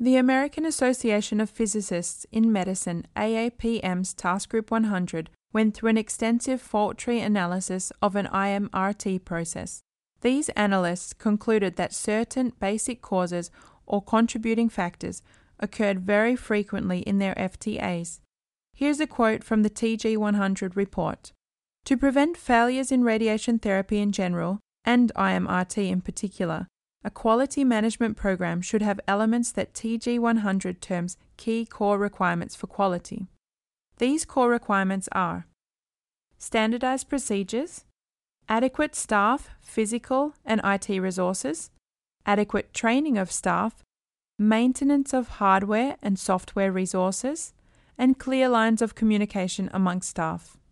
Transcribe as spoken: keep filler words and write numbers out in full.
The American Association of Physicists in Medicine, A A P M's Task Group one hundred, went through an extensive fault tree analysis of an I M R T process. These analysts concluded that certain basic causes or contributing factors occurred very frequently in their F T As. Here's a quote from the T G one hundred report. To prevent failures in radiation therapy in general, and I M R T in particular, a quality management program should have elements that T G one hundred terms key core requirements for quality. These core requirements are standardized procedures, adequate staff, physical and I T resources, adequate training of staff, maintenance of hardware and software resources, and clear lines of communication among staff.